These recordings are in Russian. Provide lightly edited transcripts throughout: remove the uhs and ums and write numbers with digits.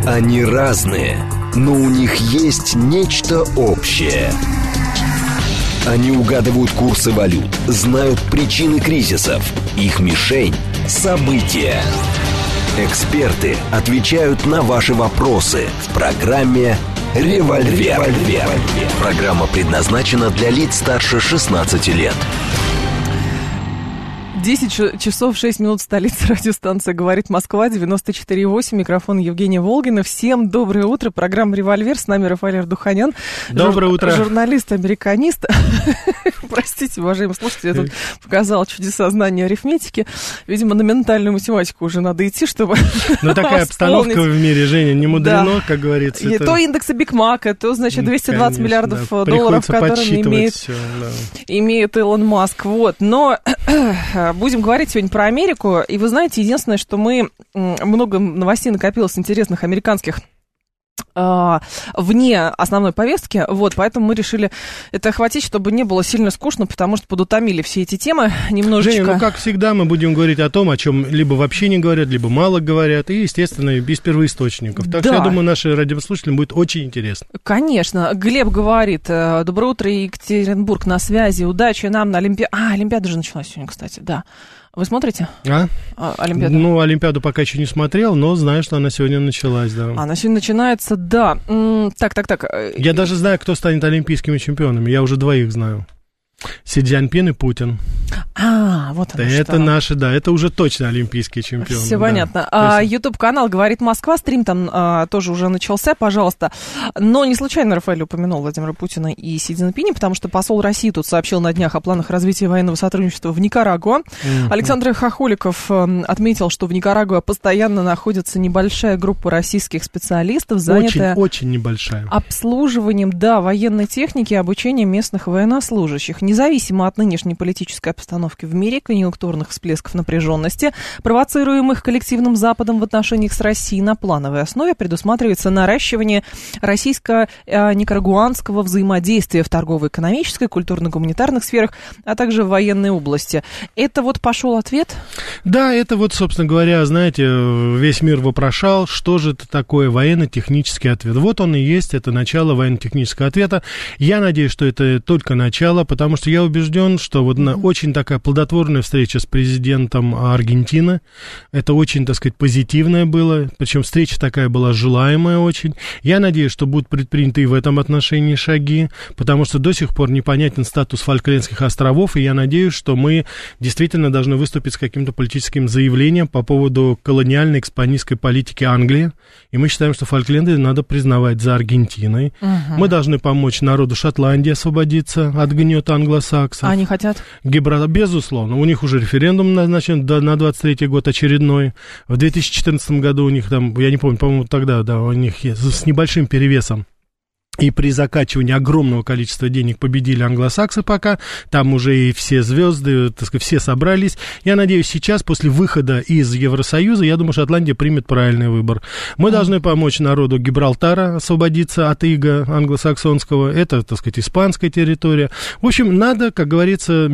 Они разные, но у них есть нечто общее. Они угадывают курсы валют, знают причины кризисов. Их мишень – события. Эксперты отвечают на ваши вопросы в программе «Револьвер». Программа предназначена для лиц старше 16 лет. 10 часов 6 минут, столица, радиостанция «Говорит Москва», 94,8, микрофон Евгения Волгина. Всем доброе утро, программа «Револьвер», с нами Рафаэль Ардуханян. Доброе утро. Журналист-американист. Простите, уважаемые слушатели, я тут показала чудеса знания арифметики. Видимо, на ментальную математику уже надо идти, чтобы Ну, такая обстановка в мире, Женя, не мудрено, как говорится. То индексы Биг Мака, то, значит, 220 миллиардов долларов, которые имеет Илон Маск. Вот, но... Будем говорить сегодня про Америку. И вы знаете, единственное, что мы... Много новостей накопилось интересных американских вне основной повестки, вот, поэтому мы решили это охватить, чтобы не было сильно скучно, потому что подутомили все эти темы немножечко. Женя, как всегда, мы будем говорить о том, о чем либо вообще не говорят, либо мало говорят, и, естественно, без первоисточников. Так что, я думаю, нашим радиослушателям будет очень интересно. Конечно. Глеб говорит: доброе утро, Екатеринбург на связи, удачи нам на Олимпиаду. Олимпиада же началась сегодня, кстати, да. Вы смотрите? Олимпиаду? Ну, Олимпиаду пока еще не смотрел, но знаю, что она сегодня началась, да. Она сегодня начинается, да. Так. Я даже знаю, кто станет олимпийскими чемпионами. Я уже двоих знаю. Си Цзиньпин и Путин. Вот оно это наши, да, это уже точно олимпийские чемпионы. Все понятно. YouTube-канал «Говорит Москва», стрим там тоже уже начался, пожалуйста. Но не случайно Рафаэль упомянул Владимира Путина и Си Цзиньпиня, потому что посол России тут сообщил на днях о планах развития военного сотрудничества в Никарагуа. Александр Хохоликов отметил, что в Никарагуа постоянно находится небольшая группа российских специалистов, занятая очень небольшая. Обслуживанием, военной техники и обучением местных военнослужащих. Независимо от нынешней политической обстановки в мире, конъюнктурных всплесков напряженности, провоцируемых коллективным Западом в отношениях с Россией, на плановой основе предусматривается наращивание российско-никарагуанского взаимодействия в торгово-экономической, культурно-гуманитарных сферах, а также в военной области. Это вот пошел ответ? Да, это вот, собственно говоря, знаете, весь мир вопрошал, что же это такое военно-технический ответ. Вот он и есть, это начало военно-технического ответа. Я надеюсь, что это только начало, потому что я убежден, что вот очень такая плодотворная встреча с президентом Аргентины, это очень, так сказать, позитивное было, причем встреча такая была желаемая очень. Я надеюсь, что будут предприняты и в этом отношении шаги, потому что до сих пор непонятен статус Фолклендских островов, и я надеюсь, что мы действительно должны выступить с каким-то политическим заявлением по поводу колониальной экспансионистской политики Англии, и мы считаем, что Фолкленды надо признавать за Аргентиной. Мы должны помочь народу Шотландии освободиться от гнета англосаксов. Они хотят? Безусловно. У них уже референдум назначен на 23-й год очередной. В 2014 году у них там, я не помню, по-моему, тогда, у них с небольшим перевесом и при закачивании огромного количества денег победили англосаксы пока. Там уже и все звезды, так сказать, все собрались. Я надеюсь, сейчас, после выхода из Евросоюза, я думаю, Шотландия примет правильный выбор. Мы должны помочь народу Гибралтара освободиться от ига англосаксонского. Это, так сказать, испанская территория. В общем, надо, как говорится, с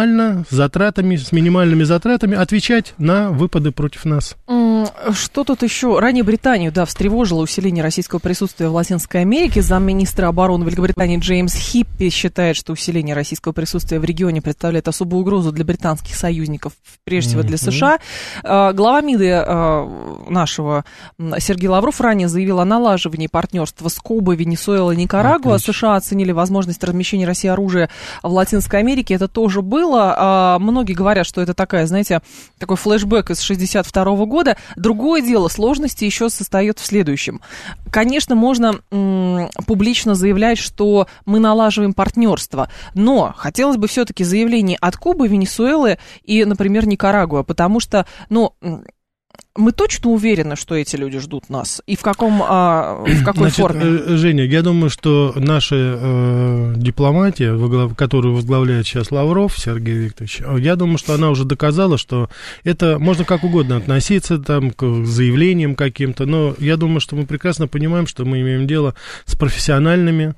минимальными затратами отвечать на выпады против нас. Что тут еще? Ранее Британию, встревожило усиление российского присутствия в Латинской Америке. Замминистра обороны Великобритании Джеймс Хиппи считает, что усиление российского присутствия в регионе представляет особую угрозу для британских союзников, прежде всего для США. Глава МИДа нашего Сергей Лавров ранее заявил о налаживании партнерства с Кубой, Венесуэлой и Никарагуа. США оценили возможность размещения России оружия в Латинской Америке. Это тоже было. Многие говорят, что это такой флешбэк из 1962 года. Другое дело, сложности еще состоят в следующем. Конечно, можно публично заявлять, что мы налаживаем партнерство, но хотелось бы все-таки заявлений от Кубы, Венесуэлы и, например, Никарагуа, потому что, мы точно уверены, что эти люди ждут нас? И в какой форме? Женя, я думаю, что наша дипломатия, которую возглавляет сейчас Лавров Сергей Викторович, я думаю, что она уже доказала, что это можно как угодно относиться к заявлениям каким-то, но я думаю, что мы прекрасно понимаем, что мы имеем дело с профессиональными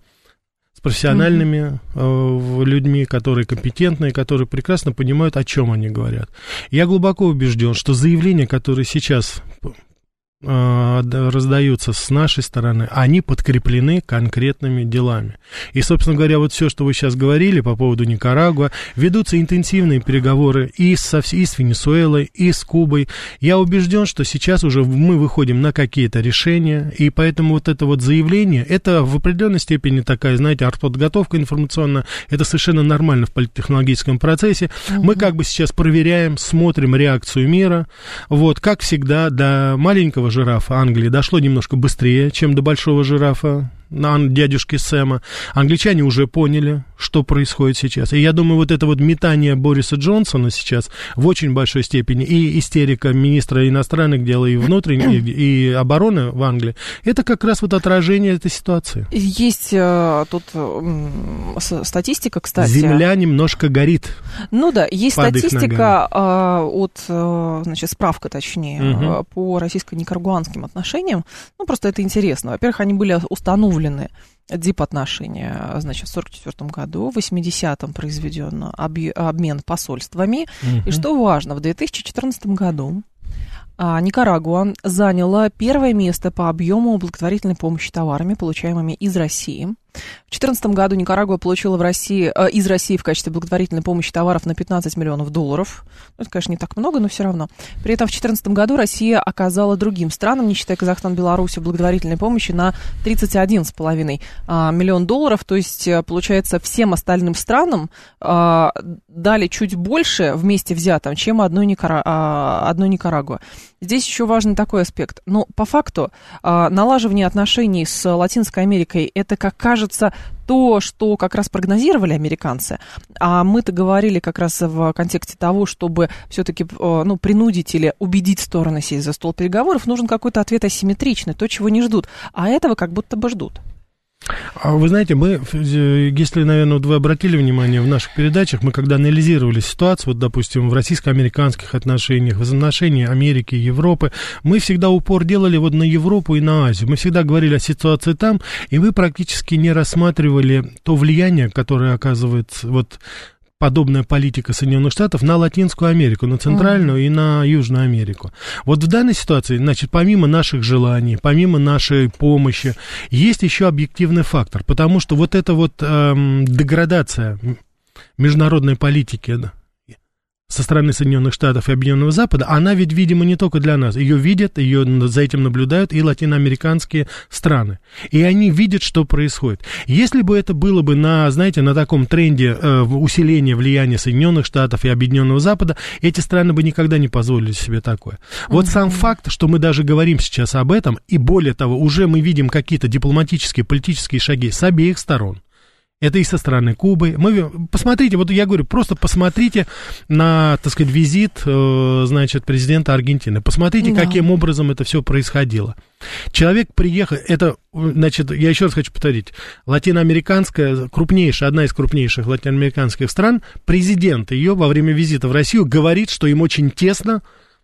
людьми, которые компетентные, которые прекрасно понимают, о чем они говорят. Я глубоко убежден, что заявления, которые сейчас раздаются с нашей стороны, они подкреплены конкретными делами. И, собственно говоря, вот все, что вы сейчас говорили по поводу Никарагуа, ведутся интенсивные переговоры и с Венесуэлой, и с Кубой. Я убежден, что сейчас уже мы выходим на какие-то решения, и поэтому вот это вот заявление, это в определенной степени такая, знаете, артподготовка информационная, это совершенно нормально в политтехнологическом процессе. Мы как бы сейчас проверяем, смотрим реакцию мира. Вот, как всегда, до маленького жирафа Англии дошло немножко быстрее, чем до большого жирафа дядюшки Сэма. Англичане уже поняли, что происходит сейчас. И я думаю, вот это вот метание Бориса Джонсона сейчас в очень большой степени, и истерика министра иностранных дел, и внутренней, и обороны в Англии, это как раз вот отражение этой ситуации. Есть тут статистика, кстати. Земля немножко горит. Ну да, есть статистика значит, справка, точнее, по российско-никарагуанским отношениям. Ну, просто это интересно. Во-первых, они были установлены дипотношения, значит, в 1944 году, в 80-м произведен обмен посольствами. И что важно, в 2014 году Никарагуа заняла первое место по объему благотворительной помощи товарами, получаемыми из России. В 2014 году Никарагуа получила из России в качестве благотворительной помощи товаров на $15 миллионов. Это, конечно, не так много, но все равно. При этом в 2014 году Россия оказала другим странам, не считая Казахстан, Беларусь, благотворительной помощи на $31,5 миллиона. То есть, получается, всем остальным странам дали чуть больше вместе взятым, чем одной Никарагуа. Здесь еще важный такой аспект. Но по факту налаживание отношений с Латинской Америкой, это, как кажется, то, что как раз прогнозировали американцы, а мы-то говорили как раз в контексте того, чтобы все-таки принудить или убедить стороны сесть за стол переговоров, нужен какой-то ответ асимметричный, то, чего не ждут, а этого как будто бы ждут. Вы знаете, мы, если, наверное, вы обратили внимание в наших передачах, мы когда анализировали ситуацию, вот, допустим, в российско-американских отношениях, в отношениях Америки и Европы, мы всегда упор делали вот на Европу и на Азию. Мы всегда говорили о ситуации там, и мы практически не рассматривали то влияние, которое оказывает вот подобная политика Соединенных Штатов на Латинскую Америку, на Центральную и на Южную Америку. Вот в данной ситуации, значит, помимо наших желаний, помимо нашей помощи, есть еще объективный фактор, потому что вот эта вот деградация международной политики со стороны Соединенных Штатов и Объединенного Запада, она ведь, видимо, не только для нас. Ее видят, за этим наблюдают и латиноамериканские страны. И они видят, что происходит. Если бы это было бы на таком тренде усиления влияния Соединенных Штатов и Объединенного Запада, эти страны бы никогда не позволили себе такое. Вот сам факт, что мы даже говорим сейчас об этом, и более того, уже мы видим какие-то дипломатические, политические шаги с обеих сторон. Это и со стороны Кубы. Посмотрите, вот я говорю, просто посмотрите на, так сказать, визит, значит, президента Аргентины. Посмотрите, каким образом это все происходило. Человек приехал, это, значит, я еще раз хочу повторить, латиноамериканская, одна из крупнейших латиноамериканских стран, президент ее во время визита в Россию говорит, что им очень тесно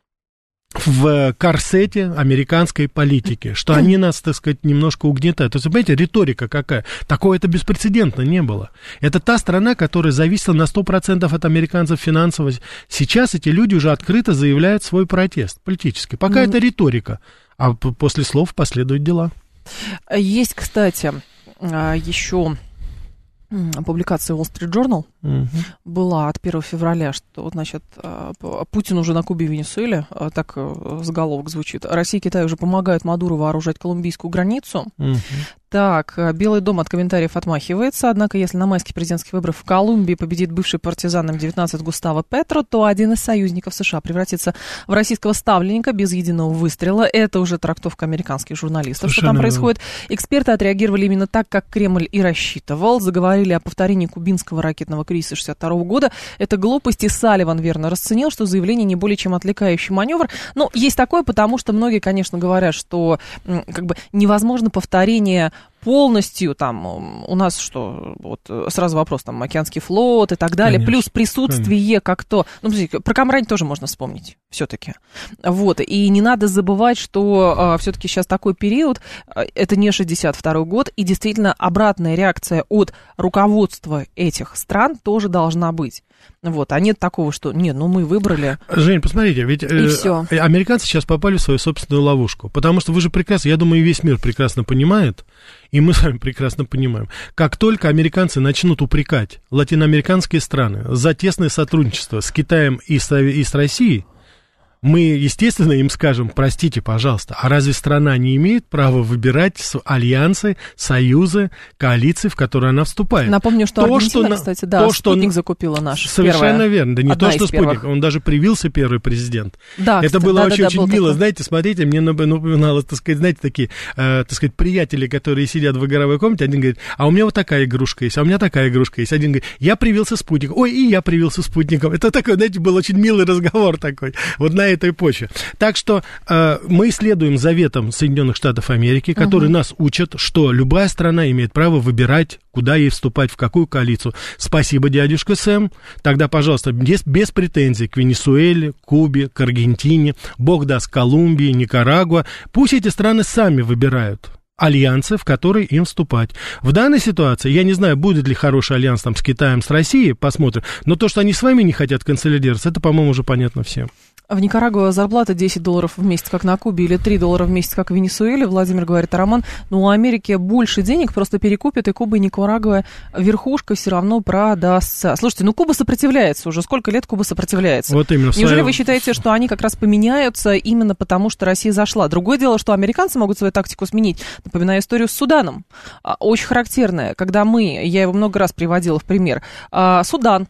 в корсете американской политики, что они нас, так сказать, немножко угнетают. То есть, понимаете, риторика какая? Такого это беспрецедентно не было. Это та страна, которая зависела на 100% от американцев финансово. Сейчас эти люди уже открыто заявляют свой протест политический. Пока это риторика, а после слов последуют дела. Есть, кстати, еще публикация Wall Street Journal была от 1 февраля, что, значит, Путин уже на Кубе и Венесуэле, так заголовок звучит. Россия и Китай уже помогают Мадуру вооружать колумбийскую границу. Так, Белый дом от комментариев отмахивается, однако если на майских президентских выборах в Колумбии победит бывший партизан М-19 Густаво Петро, то один из союзников США превратится в российского ставленника без единого выстрела. Это уже трактовка американских журналистов, что там происходит. Эксперты отреагировали именно так, как Кремль и рассчитывал. Заговорили о повторении кубинского ракетного кризиса 1962 года. Это глупость, и Салливан верно расценил, что заявление не более чем отвлекающий маневр. Но есть такое, потому что многие, конечно, говорят, что как бы невозможно повторение полностью там у нас что, вот сразу вопрос, там, океанский флот и так далее, конечно, плюс присутствие как то, ну, про Камрань тоже можно вспомнить все-таки, вот, и не надо забывать, что все-таки сейчас такой период, это не 62-й год, и действительно обратная реакция от руководства этих стран тоже должна быть. Вот, а нет такого, что, нет, ну мы выбрали. Жень, посмотрите, ведь американцы сейчас попали в свою собственную ловушку, потому что вы же прекрасно, я думаю, и весь мир прекрасно понимает, и мы с вами прекрасно понимаем, как только американцы начнут упрекать латиноамериканские страны за тесное сотрудничество с Китаем и с Россией, мы, естественно, им скажем, простите, пожалуйста, а разве страна не имеет права выбирать альянсы, союзы, коалиции, в которые она вступает? Напомню, что Аргентина, кстати, да, спутник закупила наш. Совершенно верно, да не то, что спутник, он даже привился, первый президент. Да, это было очень мило, знаете, смотрите, мне напоминало, так сказать, знаете, такие, так сказать, приятели, которые сидят в игровой комнате, один говорит, а у меня вот такая игрушка есть, а у меня такая игрушка есть. Один говорит, я привился спутником, ой, и я привился спутником. Это такой, знаете, был очень милый разговор такой, вот на этой почве. Так что мы следуем заветам Соединенных Штатов Америки, которые нас учат, что любая страна имеет право выбирать, куда ей вступать, в какую коалицию. Спасибо, дядюшка Сэм. Тогда, пожалуйста, без претензий к Венесуэле, Кубе, к Аргентине, бог даст, Колумбии, Никарагуа. Пусть эти страны сами выбирают альянсы, в которые им вступать. В данной ситуации, я не знаю, будет ли хороший альянс там с Китаем, с Россией, посмотрим, но то, что они с вами не хотят консолидироваться, это, по-моему, уже понятно всем. В Никарагуа зарплата $10 в месяц, как на Кубе, или $3 в месяц, как в Венесуэле. Владимир говорит, а Роман, ну, у Америки больше денег, просто перекупят, и Куба и Никарагуа верхушка все равно продастся. Слушайте, ну, Куба сопротивляется уже. Сколько лет Куба сопротивляется? Вот именно. Неужели вы считаете, что они как раз поменяются именно потому, что Россия зашла? Другое дело, что американцы могут свою тактику сменить. Напоминаю историю с Суданом. Очень характерная, когда я его много раз приводила в пример. Судан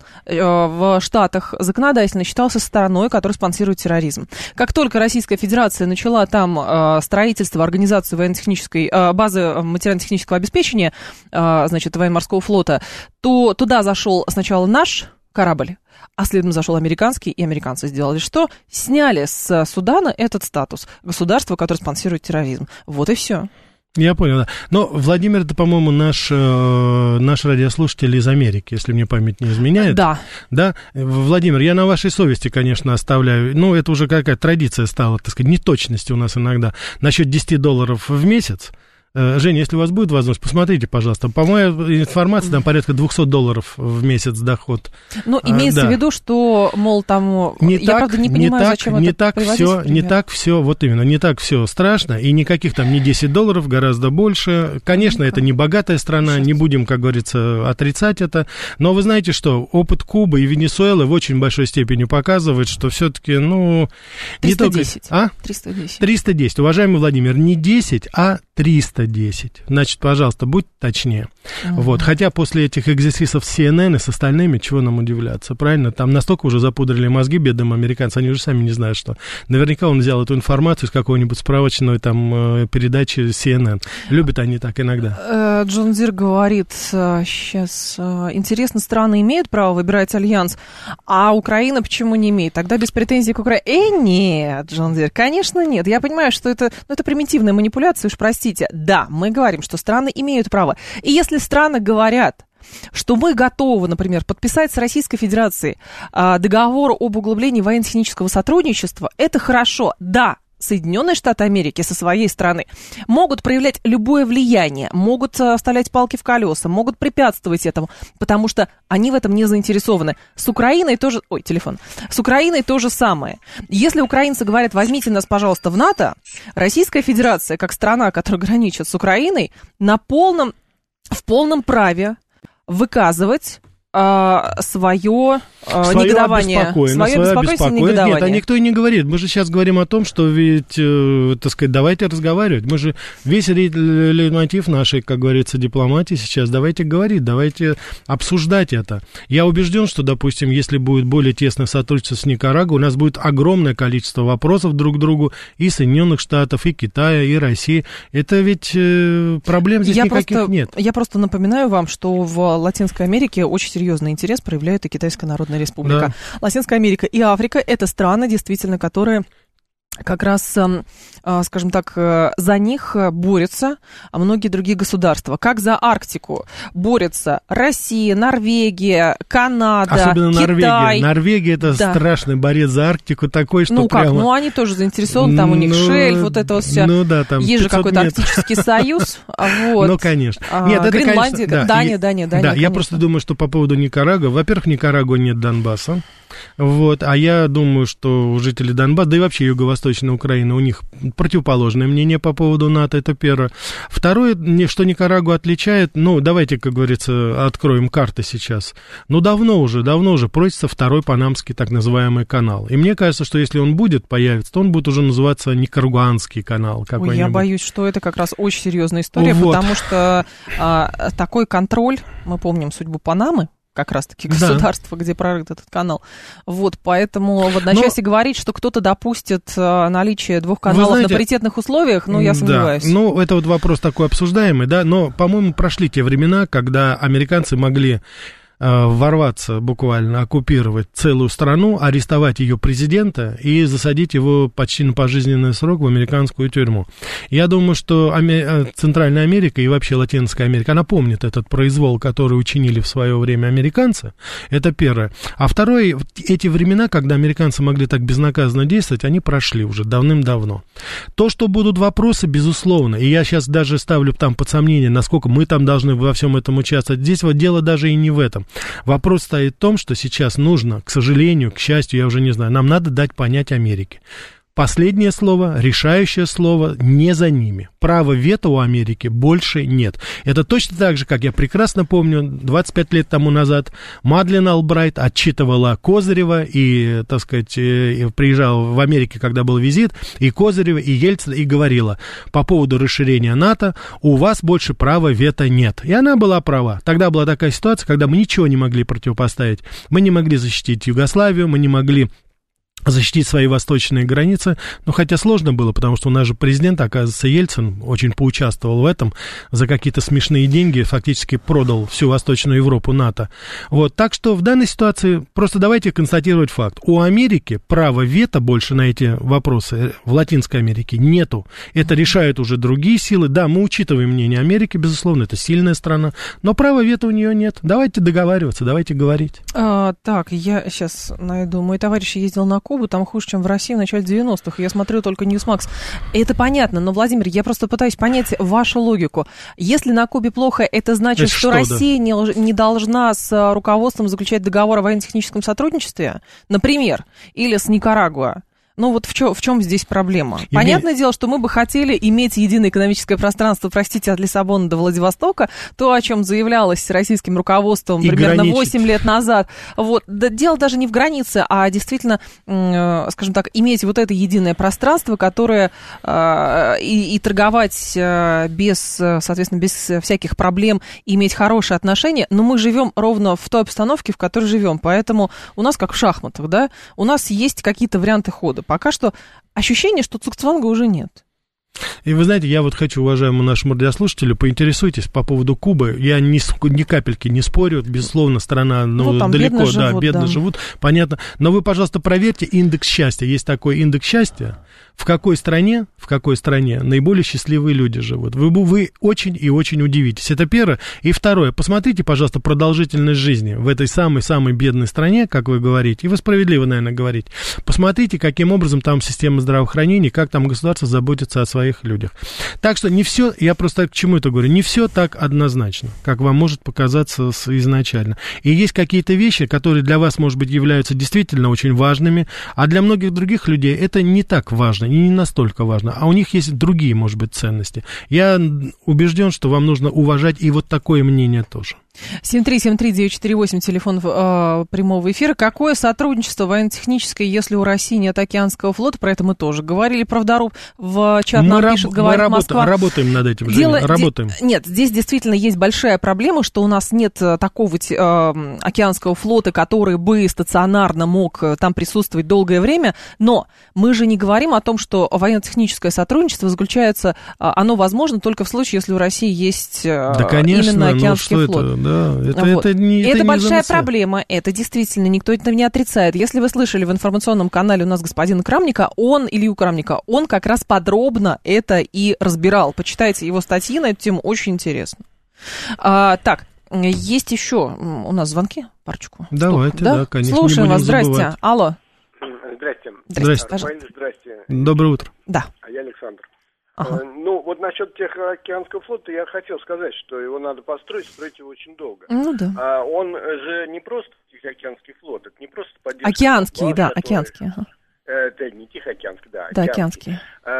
в Штатах законодательно считался страной, которая спонсирует терроризм. Как только Российская Федерация начала там строительство, организацию военно-технической базы материально-технического обеспечения, значит, военно-морского флота, то туда зашел сначала наш корабль, а следом зашел американский, и американцы сделали что? Сняли с Судана этот статус государства, которое спонсирует терроризм. Вот и все. Я понял, да. Но Владимир, это, по-моему, наш радиослушатель из Америки, если мне память не изменяет. Да. Да? Владимир, я на вашей совести, конечно, оставляю. Ну, это уже какая-то традиция стала, так сказать, неточности у нас иногда. Насчет $10 в месяц. Женя, если у вас будет возможность, посмотрите, пожалуйста. По моей информации, там порядка $200 в месяц доход. Ну, имеется в виду, что, мол, там... правда, не понимаю, зачем это приводить. Не так все, вот именно, не так все страшно, и никаких там не $10, гораздо больше. Конечно, это не богатая страна, не будем, как говорится, отрицать это. Но вы знаете, что опыт Кубы и Венесуэлы в очень большой степени показывает, что все-таки, ну... 310. 310. Уважаемый Владимир, не 10, а 310. Значит, пожалуйста, будь точнее. Вот. Хотя после этих экзерсисов с CNN и с остальными, чего нам удивляться, правильно? Там настолько уже запудрили мозги бедным американцам, они уже сами не знают, что. Наверняка он взял эту информацию из какой-нибудь справочной там передачи CNN. Любят они так иногда. Джон Зир говорит, сейчас, интересно, страны имеют право выбирать альянс, а Украина почему не имеет? Тогда без претензий к Украине. Нет, Джон Зир, конечно, нет. Я понимаю, что это примитивная манипуляция, уж простите. Да, мы говорим, что страны имеют право. И если страны говорят, что мы готовы, например, подписать с Российской Федерацией договор об углублении военно-технического сотрудничества, это хорошо, да. Соединенные Штаты Америки со своей стороны могут проявлять любое влияние, могут вставлять палки в колеса, могут препятствовать этому, потому что они в этом не заинтересованы. С Украиной тоже... С Украиной то же самое. Если украинцы говорят, возьмите нас, пожалуйста, в НАТО, Российская Федерация, как страна, которая граничит с Украиной, в полном праве выказывать свое негодование. Свое беспокойство и негодование. Нет, а никто и не говорит. Мы же сейчас говорим о том, что ведь, так сказать, давайте разговаривать. Мы же весь лейтмотив нашей, как говорится, дипломатии сейчас, давайте говорить, давайте обсуждать это. Я убежден, что, допустим, если будет более тесное сотрудничество с Никарагуа, у нас будет огромное количество вопросов друг к другу и Соединенных Штатов, и Китая, и России. Это ведь проблем здесь никаких нет. Я просто напоминаю вам, что в Латинской Америке очень серьезный интерес проявляет и Китайская Народная Республика. Да. Латинская Америка и Африка – это страны, действительно, которые как раз, скажем так, за них борются многие другие государства. Как за Арктику борются Россия, Норвегия, Канада, особенно Китай. Норвегия это страшный борец за Арктику такой, что прямо... они тоже заинтересованы, там у них шельф, вот это вот все. Там есть же какой-то Арктический союз. Вот. Конечно. Нет, это, Гренландия, конечно, Дания. Да, я просто думаю, что по поводу Никарагуа, во-первых, в Никарагуа нет Донбасса. Вот, а я думаю, что у жителей Донбасса, да и вообще Юго-Восточной Украины, у них противоположное мнение по поводу НАТО, это первое. Второе, что Никарагуа отличает, давайте, как говорится, откроем карты сейчас. Давно уже просится второй панамский так называемый канал. И мне кажется, что если он появится, то он будет уже называться Никарагуанский канал какой-нибудь. Я боюсь, что это как раз очень серьезная история, потому что такой контроль, мы помним судьбу Панамы, как раз-таки государство, где прорыт этот канал. Вот, поэтому в одночасье говорить, что кто-то допустит наличие двух каналов на паритетных условиях, я сомневаюсь. Это вот вопрос такой обсуждаемый, да, но, по-моему, прошли те времена, когда американцы могли ворваться, буквально оккупировать целую страну, арестовать ее президента и засадить его почти на пожизненный срок в американскую тюрьму. Я думаю, что Центральная Америка и вообще Латинская Америка, она помнит этот произвол, который учинили в свое время американцы. Это первое. А второе, эти времена, когда американцы могли так безнаказанно действовать, они прошли уже давным-давно. То, что будут вопросы, безусловно, и я сейчас даже ставлю там под сомнение, насколько мы там должны во всем этом участвовать. Здесь вот дело даже и не в этом. Вопрос стоит в том, что сейчас нужно, к сожалению, к счастью, я уже не знаю, нам надо дать понять Америке. Последнее слово, решающее слово не за ними. Права вето у Америки больше нет. Это точно так же, как я прекрасно помню, 25 лет тому назад Мадлен Албрайт отчитывала Козырева и, так сказать, приезжала в Америку, когда был визит, и Козырева, и Ельцина, и говорила по поводу расширения НАТО, у вас больше права вето нет. И она была права. Тогда была такая ситуация, когда мы ничего не могли противопоставить. Мы не могли защитить Югославию, мы не могли защитить свои восточные границы, хотя сложно было, потому что у нас же президент, оказывается, Ельцин очень поучаствовал в этом, за какие-то смешные деньги фактически продал всю Восточную Европу НАТО. Вот, так что в данной ситуации просто давайте констатировать факт. У Америки права вето больше на эти вопросы в Латинской Америке нету. Это решают уже другие силы. Да, мы учитываем мнение Америки, безусловно, это сильная страна, но права вето у нее нет. Давайте договариваться, давайте говорить. Так, я сейчас найду. Мой товарищ ездил на Кубу, там хуже, чем в России в начале 90-х. Я смотрю только Ньюсмакс. Это понятно, но, Владимир, я просто пытаюсь понять вашу логику. Если на Кубе плохо, это значит, что Россия не должна с руководством заключать договор о военно-техническом сотрудничестве, например, или с Никарагуа? Вот в чем здесь проблема? Понятное дело, что мы бы хотели иметь единое экономическое пространство, простите, от Лиссабона до Владивостока, то, о чем заявлялось российским руководством примерно 8 лет назад. Вот. Да, дело даже не в границе, а действительно, скажем так, иметь вот это единое пространство, которое и торговать соответственно, без всяких проблем, иметь хорошие отношения, но мы живем ровно в той обстановке, в которой живем, поэтому у нас как в шахматах, да, у нас есть какие-то варианты хода. Пока что ощущение, что цугцванга уже нет. И вы знаете, я вот хочу, уважаемому нашему радиослушателю, поинтересуйтесь по поводу Кубы. Я ни капельки не спорю, безусловно, страна далеко, бедно живут, понятно. Но вы, пожалуйста, проверьте индекс счастья. Есть такой индекс счастья. В какой стране наиболее счастливые люди живут? Вы очень и очень удивитесь. Это первое. И второе. Посмотрите, пожалуйста, продолжительность жизни в этой самой-самой бедной стране, как вы говорите, и вы справедливо, наверное, говорите. Посмотрите, каким образом там система здравоохранения, как там государство заботится о своих людях. Так что не все, я просто к чему это говорю, не все так однозначно, как вам может показаться изначально. И есть какие-то вещи, которые для вас, может быть, являются действительно очень важными, а для многих других людей это не так важно, не настолько важно, а у них есть другие, может быть, ценности. Я убежден, что вам нужно уважать и вот такое мнение тоже. 7373948, телефон прямого эфира. Какое сотрудничество военно-техническое, если у России нет океанского флота? Про это мы тоже говорили. Правдоруб в чат нам пишет, говорит Москва. Мы работаем над этим, Женя, работаем. Нет, здесь действительно есть большая проблема, что у нас нет такого океанского флота, который бы стационарно мог там присутствовать долгое время, но мы же не говорим о том, что военно-техническое сотрудничество заключается, оно возможно только в случае, если у России есть именно океанский флот. да. Вот. Это не большая замысел. проблема, это действительно, никто это не отрицает. Если вы слышали в информационном канале у нас господина Крамника, Илью Крамника, он как раз подробно это и разбирал. Почитайте его статьи на эту тему, очень интересно. Так, есть еще у нас звонки, парочку. Давайте, да, конечно. Слушаем вас, здрасте. Алло. Здрасте. Здрасте. Доброе утро. Да. А я Александр. Ага. Вот насчет Тихоокеанского флота я хотел сказать, что его надо построить его очень долго. Ну да. Он же не просто Тихоокеанский флот, это не просто поддержка. Океанский, да, океанский. Ага. Это не Тихоокеанский, да. Да, океанский.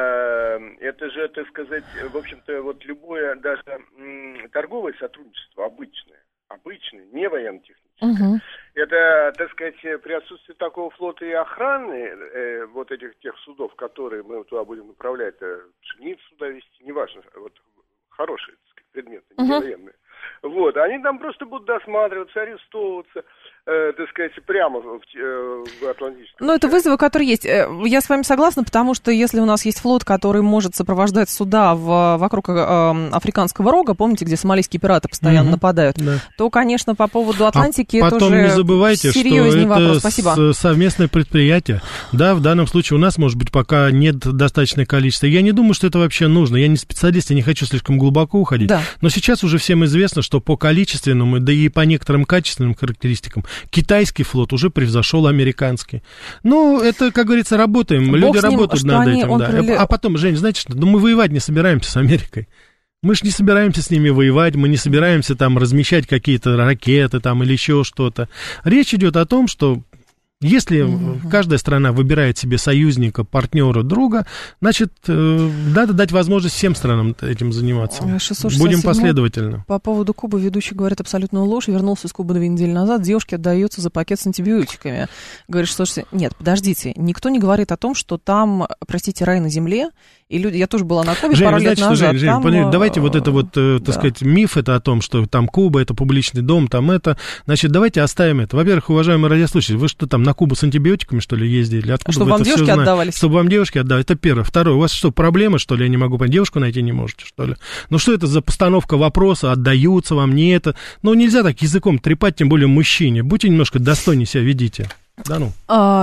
Это же, так сказать, в общем-то, вот любое даже торговое сотрудничество обычное, не военно-техническое. Угу. Это, так сказать, при отсутствии такого флота и охраны вот тех судов, которые мы туда будем направлять, пшеницу туда везти, неважно, вот хорошие, так сказать, предметы, не военные. Вот, они там просто будут досматриваться, арестовываться, так сказать, прямо в Атлантическом. Ну, это вызовы, которые есть. Я с вами согласна, потому что если у нас есть флот, который может сопровождать суда вокруг Африканского рога, помните, где сомалийские пираты постоянно нападают, да, то, конечно, по поводу Атлантики это потом уже не забывайте, серьезнее что вопрос. это Спасибо. совместное предприятие. Да, в данном случае у нас, может быть, пока нет достаточное количество. Я не думаю, что это вообще нужно. Я не специалист, я не хочу слишком глубоко уходить. Да. Но сейчас уже всем известно, что по количественному, да и по некоторым качественным характеристикам китайский флот уже превзошел американский. Ну, это, как говорится, работаем. Люди работают над этим. Да. А потом, Жень, знаете что? Мы воевать не собираемся с Америкой. Мы же не собираемся с ними воевать, мы не собираемся там размещать какие-то ракеты там или еще что-то. Речь идет о том, что если каждая страна выбирает себе союзника, партнера, друга, значит, надо дать возможность всем странам этим заниматься. Будем последовательно. По поводу Кубы ведущий говорит абсолютную ложь. Вернулся из Кубы 2 недели назад, девушке отдается за пакет с антибиотиками. Говорит, слушайте, нет, подождите, никто не говорит о том, что там, простите, рай на земле, и люди, я тоже была на Кубе пару лет назад. Жень, давайте вот это вот, так сказать, миф это о том, что там Куба, это публичный дом, там это, значит, давайте оставим это. Во-первых, уважаемые радиослушатели, вы что там, на Кубу с антибиотиками, что ли, ездили? Откуда чтобы вам девушки отдавались? Чтобы вам девушки отдавали, это первое. Второе, у вас что, проблема, что ли, я не могу понять, девушку найти не можете, что ли? Ну что это за постановка вопроса, отдаются вам, не это? Ну нельзя так языком трепать, тем более мужчине. Будьте немножко достойнее себя ведите. Да ну.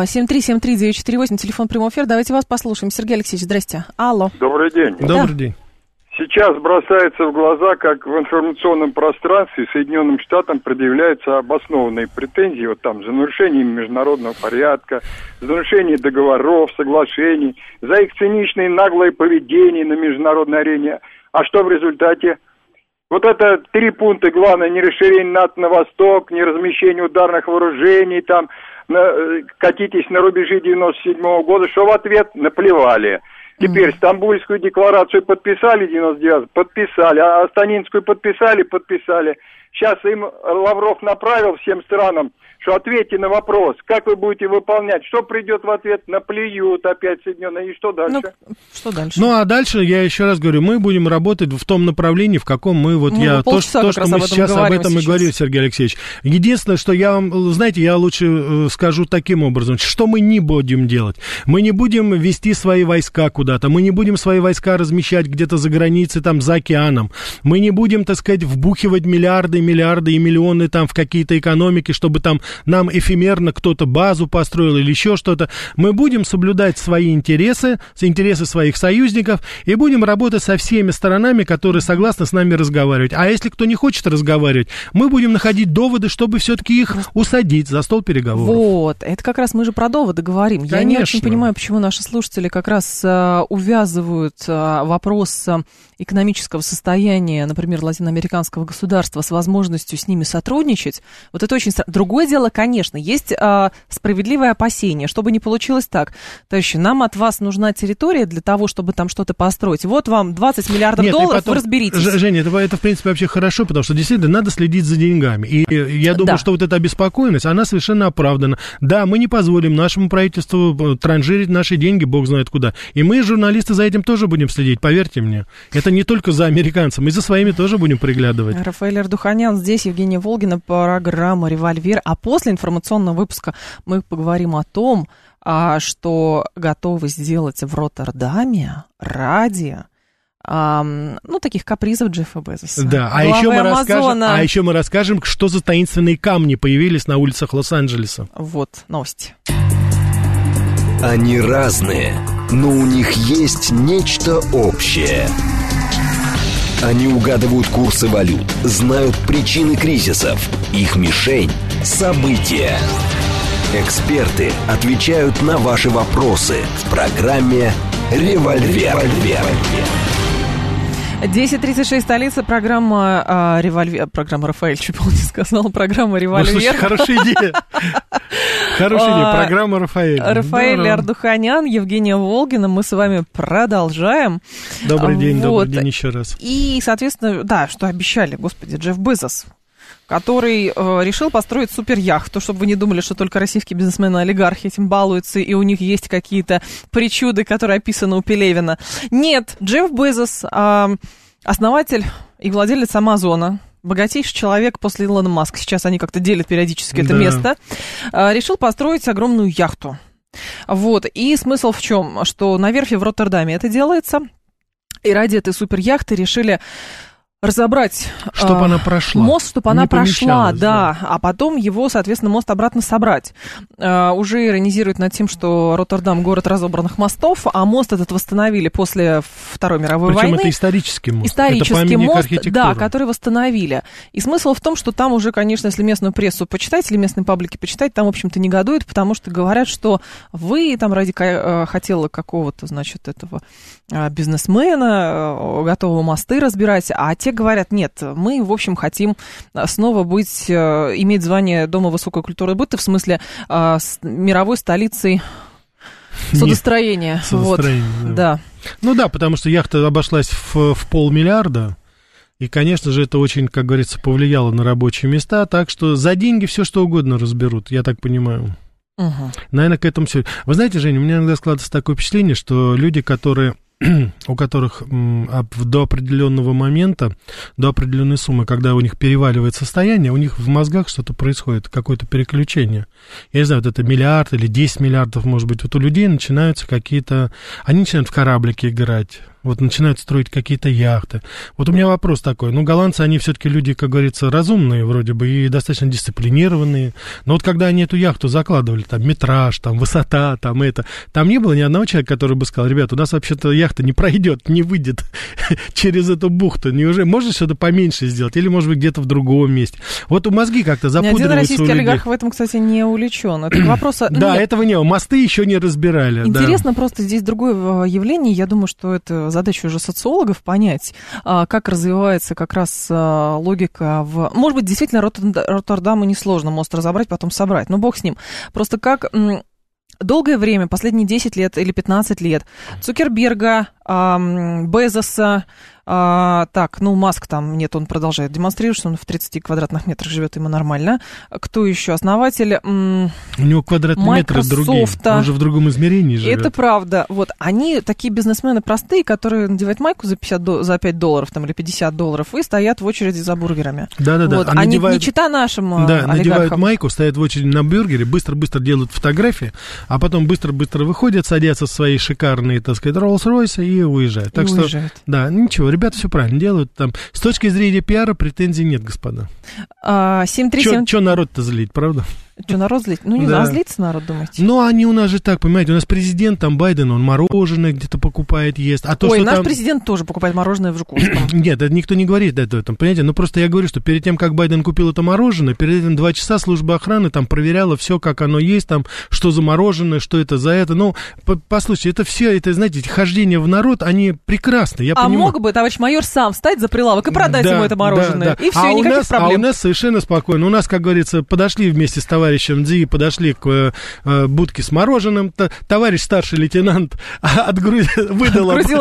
7373948, телефон прямой эфир. Давайте вас послушаем. Сергей Алексеевич, здрасте. Алло. Добрый день. Добрый день. Сейчас бросается в глаза, как в информационном пространстве Соединенным Штатам предъявляются обоснованные претензии вот там за нарушение международного порядка, за нарушение договоров, соглашений, за их циничное и наглое поведение на международной арене. А что в результате? Вот это 3 пункта главное: не расширение НАТО на восток, не размещение ударных вооружений, там, катитесь на рубежи 97-го года, что в ответ? Наплевали. Теперь Стамбульскую декларацию подписали, 99 подписали, а Астанинскую подписали. Сейчас им Лавров направил всем странам, что ответьте на вопрос, как вы будете выполнять, что придет в ответ, наплюют опять Соединенные, и что дальше? Что дальше? Ну, а дальше, я еще раз говорю, мы будем работать в том направлении, в каком мы, вот я, то, что мы сейчас об этом и говорим, Сергей Алексеевич. Единственное, что я вам, знаете, я лучше скажу таким образом, что мы не будем делать. Мы не будем вести свои войска куда-то, мы не будем свои войска размещать где-то за границей, там, за океаном. Мы не будем, так сказать, вбухивать миллиарды и миллионы там в какие-то экономики, чтобы там нам эфемерно кто-то базу построил или еще что-то. Мы будем соблюдать свои интересы своих союзников и будем работать со всеми сторонами, которые согласны с нами разговаривать. А если кто не хочет разговаривать, мы будем находить доводы, чтобы все-таки их усадить за стол переговоров. Вот, это как раз мы же про доводы говорим. Конечно. Я не очень понимаю, почему наши слушатели как раз увязывают вопрос экономического состояния, например, латиноамериканского государства с возможностью с ними сотрудничать. Вот это очень странно. Другое дело, конечно, есть справедливое опасение, чтобы не получилось так. Товарищи, нам от вас нужна территория для того, чтобы там что-то построить. Вот вам 20 миллиардов долларов, потом, вы разберитесь. Женя, это, в принципе, вообще хорошо, потому что действительно надо следить за деньгами. И я думаю, что вот эта обеспокоенность, она совершенно оправдана. Да, мы не позволим нашему правительству транжирить наши деньги, бог знает куда. И мы, журналисты, за этим тоже будем следить, поверьте мне. Это не только за американцами, и за своими тоже будем приглядывать. Рафаэль Ардуханян здесь, Евгения Волгина, программа «Револьвер». А после информационного выпуска мы поговорим о том, что готовы сделать в Роттердаме ради таких капризов Джеффа Безоса. Да, а еще мы расскажем, что за таинственные камни появились на улицах Лос-Анджелеса. Вот, новости. Они разные, но у них есть нечто общее. Они угадывают курсы валют, знают причины кризисов, их мишень – события. Эксперты отвечают на ваши вопросы в программе «Револьвер». 10:36, столица, программа «Револьвер». Программа «Рафаэль», чуть было не сказала. Программа «Револьвер». Слушай, хорошая идея. Хорошая идея. Программа «Рафаэль». Рафаэль Ардуханян, Евгения Волгина. Мы с вами продолжаем. Добрый день еще раз. И, соответственно, да, что обещали, господи, Джефф Безос, который решил построить суперяхту, чтобы вы не думали, что только российские бизнесмены-олигархи этим балуются, и у них есть какие-то причуды, которые описаны у Пелевина. Нет, Джефф Безос, основатель и владелец Амазона, богатейший человек после Илона Маска, сейчас они как-то делят периодически это место, решил построить огромную яхту. Вот, и смысл в чем? Что на верфи в Роттердаме это делается, и ради этой суперяхты решили разобрать чтобы она прошла. Мост, чтобы она прошла, да, а потом его, соответственно, мост обратно собрать. Уже иронизируют над тем, что Роттердам — город разобранных мостов, а мост этот восстановили после Второй мировой войны. Причем это исторический мост. Исторический мост, да, который восстановили. И смысл в том, что там уже, конечно, если местную прессу почитать, или местные паблики почитать, там, в общем-то, негодуют, потому что говорят, что вы там ради хотела какого-то, значит, этого бизнесмена, готовы мосты разбирать, а те говорят, нет, мы, в общем, хотим снова иметь звание Дома высокой культуры и быта, в смысле мировой столицей судостроения. Судостроения, вот. Да. Ну да, потому что яхта обошлась в $500 миллиарда, и, конечно же, это очень, как говорится, повлияло на рабочие места, так что за деньги все что угодно разберут, я так понимаю. Угу. Наверное, к этому все. Вы знаете, Женя, у меня иногда складывается такое впечатление, что люди, у которых до определенного момента, до определенной суммы, когда у них переваливает состояние, у них в мозгах что-то происходит, какое-то переключение. Я не знаю, вот это миллиард или 10 миллиардов, может быть, вот у людей начинаются какие-то... Они начинают в кораблики играть, вот начинают строить какие-то яхты. Вот у меня вопрос такой. Ну, голландцы, они все-таки люди, как говорится, разумные вроде бы и достаточно дисциплинированные. Но вот когда они эту яхту закладывали, там, метраж, там, высота, там, там не было ни одного человека, который бы сказал, ребята, у нас вообще-то яхта не пройдет, не выйдет через эту бухту. Неужели можно что-то поменьше сделать? Или, может быть, где-то в другом месте? Вот у мозги как-то запудриваются. Ни один российский олигарх в этом, кстати, не увлечен. Это вопрос... Да, этого не было. Мосты еще не разбирали. Интересно просто здесь другое явление. Я думаю, что это задача уже социологов понять, как развивается как раз логика в... Может быть, действительно, Роттердаму несложно мост разобрать, потом собрать, но бог с ним. Просто как долгое время, последние 10 лет или 15 лет, Цукерберга, Безоса, Маск там, нет, он продолжает демонстрировать, что он в 30 квадратных метрах живет, ему нормально. Кто еще? Основатель у него квадратные метры другие, он же в другом измерении живет. Это правда. Вот, они такие бизнесмены простые, которые надевают майку за $5 там, или $50 и стоят в очереди за бургерами. Да-да-да. Вот. Они не чита нашим олигархам. Надевают майку, стоят в очереди на бургере, быстро-быстро делают фотографии, а потом быстро-быстро выходят, садятся в свои шикарные, так сказать, Роллс-Ройсы и уезжают. Так что, да, ничего, ребята все правильно делают. Там, с точки зрения пиара претензий нет, господа. 737... Чё народ-то злить, правда? Что, народ злить? Ну, не знаю, злится народ, думаете? Ну, они у нас же так, понимаете, у нас президент, там, Байден, он мороженое где-то покупает, ест. А то, ой, что наш там... президент тоже покупает мороженое в Жуковском. Нет, это никто не говорит об этом, понимаете? Ну, просто я говорю, что перед тем, как Байден купил это мороженое, перед этим 2 часа служба охраны там проверяла все, как оно есть, там, что за мороженое, что это за это. Ну, послушайте, это все, это, знаете, эти хождения в народ, они прекрасны, я понимаю. Мог бы товарищ майор сам встать за прилавок и продать ему это мороженое, и все, никаких проблем. А у нас совершенно спокойно. У нас, как говорится, подошли вместе с товарищем Дзи, подошли к будке с мороженым. Товарищ старший лейтенант отгрузила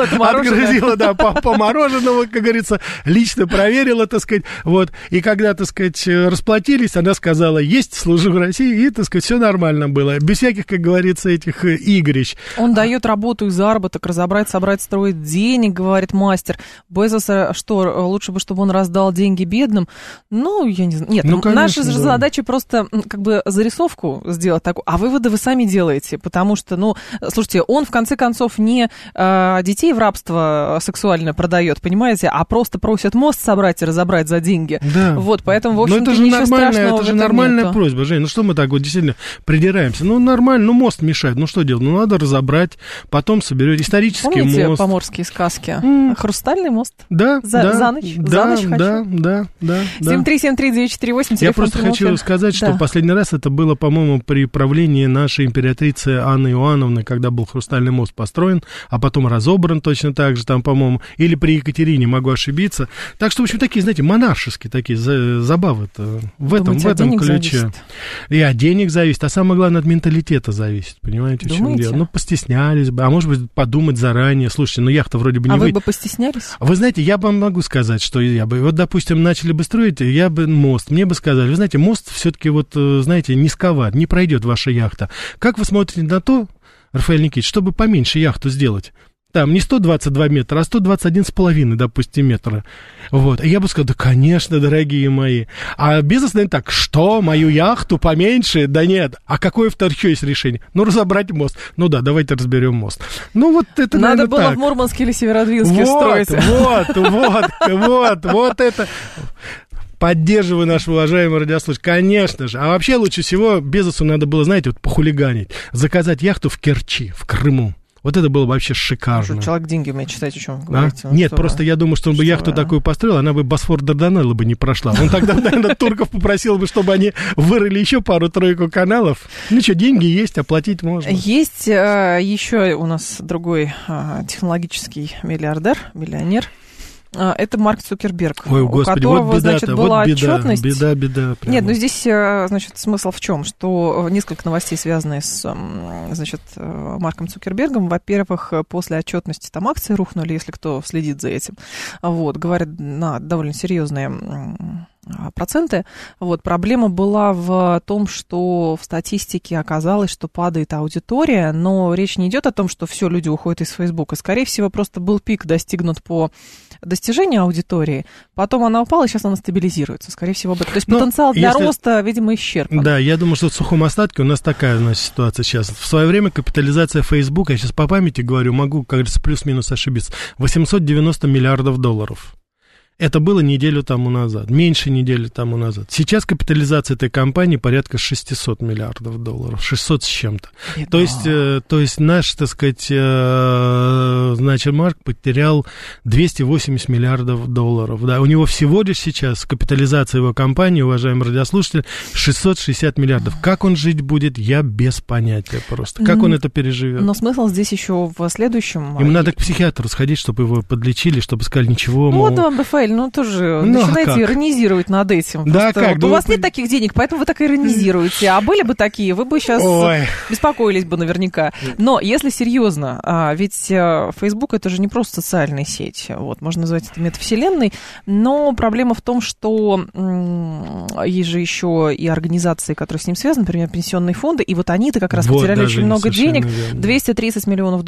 по мороженому, как говорится, лично проверила, так сказать. Вот. И когда, так сказать, расплатились, она сказала, есть, служу в России, и, так сказать, все нормально было. Без всяких, как говорится, этих игрищ. Он дает работу и заработок, разобрать, собрать, строить денег, говорит мастер. Безоса, что, лучше бы, чтобы он раздал деньги бедным? Ну, я не знаю. Нет, наша задача просто, как бы, бы зарисовку сделать такую, а выводы вы сами делаете, потому что, ну, слушайте, он в конце концов не детей в рабство сексуально продает, понимаете, а просто просит мост собрать и разобрать за деньги. Да. Вот, поэтому, в общем-то, это же ничего страшного. Это же нормальная просьба, Жень, ну что мы так вот действительно придираемся? Ну, нормально, ну, мост мешает, ну, что делать? Ну, надо разобрать, потом соберете исторический Помните мост. поморские сказки? Хрустальный мост? Да, за ночь? да, за ночь хочу? Да. 7373948, Я просто хочу сказать, что в последний раз это было, по-моему, при правлении нашей императрицы Анны Иоанновны, когда был Хрустальный мост построен, а потом разобран точно так же, там, по-моему, или при Екатерине, могу ошибиться. Так что, в общем, такие, знаете, монаршеские такие забавы-то в этом ключе. Зависит? И от денег зависит, а самое главное, от менталитета зависит, понимаете, в чем дело? Ну, постеснялись бы, а может быть, подумать заранее. Слушайте, ну, яхта вроде бы не вы бы постеснялись? Вы знаете, я вам могу сказать, что я бы, вот, допустим, начали бы строить, я бы мост, мне бы сказали, вы знаете, мост все-таки вот, знаете, низковат, не пройдет ваша яхта. Как вы смотрите на то, Рафаэль Никитич, чтобы поменьше яхту сделать? Там не 122 метра, а 121,5, допустим, метра. Вот. И я бы сказал, да, конечно, дорогие мои. А бизнес, наверное, так, что, мою яхту поменьше? Да нет. А какое второе есть решение? Ну, разобрать мост. Ну да, давайте разберем мост. Ну, вот это, наверное, надо было так. В Мурманске или Северодвинске строить. Вот это... Поддерживаю нашего уважаемого радиослушателя. Конечно же. А вообще лучше всего Безосу надо было, знаете, вот похулиганить. Заказать яхту в Керчи, в Крыму. Вот это было бы вообще шикарно. Человек деньги умеет читать, о чем вы говорите. Нет, просто я думаю, что он бы яхту такую построил, она бы Босфор-Дарданеллы бы не прошла. Он тогда, наверное, турков попросил бы, чтобы они вырыли еще пару-тройку каналов. Ну что, деньги есть, оплатить можно. Есть еще у нас другой технологический миллионер. Это Марк Цукерберг, Ой, Господи, у которого, вот беда-то, значит, была отчетность. Беда. Прямо. Нет, ну здесь, значит, смысл в чем? Что несколько новостей, связанные с, значит, Марком Цукербергом. Во-первых, после отчетности там акции рухнули, если кто следит за этим. Вот, говорят, на довольно серьезные проценты. Вот, проблема была в том, что в статистике оказалось, что падает аудитория, но речь не идет о том, что все, люди уходят из Фейсбука. Скорее всего, просто был пик достигнут по достижению аудитории, потом она упала, и сейчас она стабилизируется. Скорее всего, то есть потенциал для роста, видимо, исчерпан. Да, я думаю, что в сухом остатке у нас такая ситуация сейчас. В свое время капитализация Фейсбука, я сейчас по памяти говорю, могу, как говорится, плюс-минус ошибиться, $890 миллиардов. Это было неделю тому назад, меньше недели тому назад. Сейчас капитализация этой компании порядка $600 миллиардов, 600 с чем-то. То есть наш, так сказать, значит, Марк потерял $280 миллиардов. Да, у него всего лишь сейчас капитализация его компании, уважаемые радиослушатели, 660 миллиардов. Как он жить будет, я без понятия просто. Как он это переживет? Но смысл здесь еще в следующем. Ему надо к психиатру сходить, чтобы его подлечили, чтобы сказали, ничего. Ну, да, БФЛ, тоже начинаете иронизировать над этим. Да, как? У вас нет таких денег, поэтому вы так иронизируете. А были бы такие, вы бы сейчас беспокоились бы наверняка. Но если серьезно, ведь Facebook это же не просто социальная сеть. Вот, можно назвать это метавселенной. Но проблема в том, что есть же еще и организации, которые с ним связаны, например, пенсионные фонды, и вот они-то как раз потеряли очень много денег, $230 миллионов.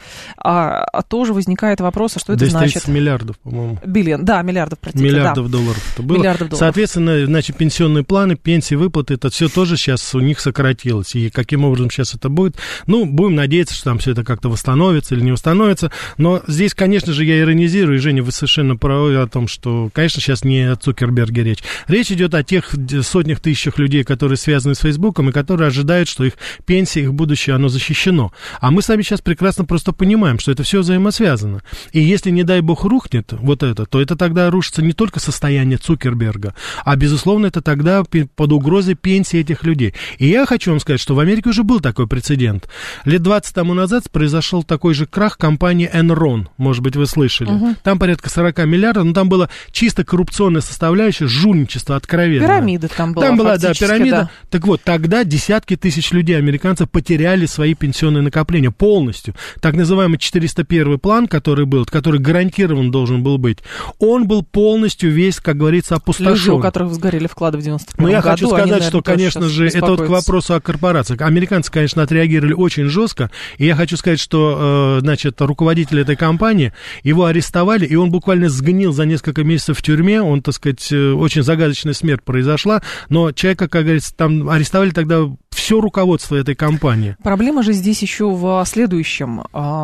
Тоже возникает вопрос, а что это значит? 230 миллиардов, по-моему. Миллиардов долларов это было. Миллиардов долларов. Соответственно, значит, пенсионные планы, пенсии, выплаты, это все тоже сейчас у них сократилось. И каким образом сейчас это будет? Ну, будем надеяться, что там все это как-то восстановится или не восстановится. Но здесь, конечно же, я иронизирую, и, Женя, вы совершенно правы о том, что, конечно, сейчас не о Цукерберге речь. Речь идет о тех сотнях тысячах людей, которые связаны с Фейсбуком и которые ожидают, что их пенсия, их будущее, оно защищено. А мы сами сейчас прекрасно просто понимаем, что это все взаимосвязано. И если, не дай бог, рухнет вот это, то это тогда рушится не только состояние Цукерберга, а, безусловно, это тогда под угрозой пенсии этих людей. И я хочу вам сказать, что в Америке уже был такой прецедент. Лет 20 тому назад произошел такой же крах компании Enron, может быть, вы слышали. Там порядка 40 миллиардов, но там была чисто коррупционная составляющая, жульничество откровенное. Пирамида там была. Там была, да, пирамида. Да. Так вот, тогда десятки тысяч людей, американцев, потеряли свои пенсионные накопления полностью. Так называемый 401 план, который был, который гарантированно должен был быть, он был был полностью весь, как говорится, опустошен. Люди, у которых сгорели вклады в 91 году. Но я хочу сказать, наверное, что, конечно же, это вот к вопросу о корпорациях. Американцы, конечно, отреагировали очень жестко, и я хочу сказать, что, значит, руководитель этой компании, его арестовали, и он буквально сгнил за несколько месяцев в тюрьме, он, так сказать, очень загадочная смерть произошла, но человека, как говорится, там арестовали тогда все руководство этой компании. Проблема же здесь еще в следующем,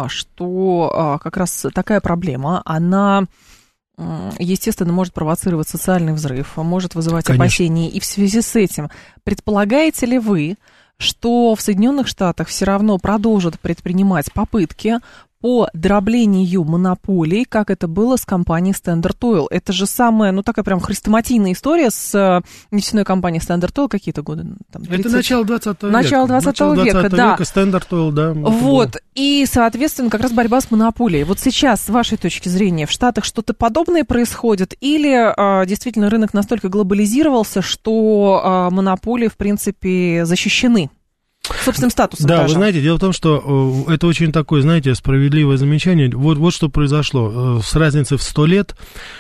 что как раз такая проблема, она, естественно, может провоцировать социальный взрыв, может вызывать опасения. И в связи с этим, предполагаете ли вы, что в Соединенных Штатах все равно продолжат предпринимать попытки по дроблению монополий, как это было с компанией Standard Oil? Это же самая, ну, такая прям хрестоматийная история с нефтяной компанией Standard Oil. Какие-то годы? Там, 30... Это начало 20 века. Начало 20 века, да. Standard Oil, да. Вот, и, соответственно, как раз борьба с монополией. Вот сейчас, с вашей точки зрения, в Штатах что-то подобное происходит? Или действительно рынок настолько глобализировался, что монополии, в принципе, защищены? Собственным статусом. Да, даже. Вы знаете, дело в том, что это очень такое, знаете, справедливое замечание. Вот что произошло. С разницей в 100 лет